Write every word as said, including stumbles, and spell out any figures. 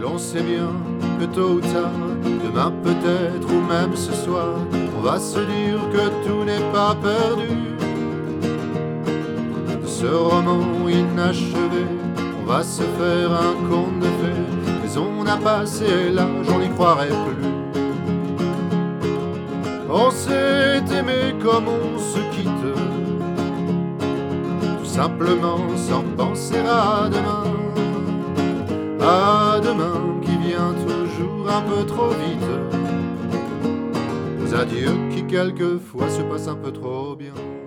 l'on sait bien que tôt ou tard, demain peut-être ou même ce soir, on va se dire que tout n'est pas perdu. De ce roman inachevé, on va se faire un conte de fées, mais on a passé l'âge, on n'y croirait plus. On s'est aimé comme on se quitte, tout simplement sans penser à demain. À demain qui vient toujours un peu trop vite, aux adieux qui quelquefois se passent un peu trop bien.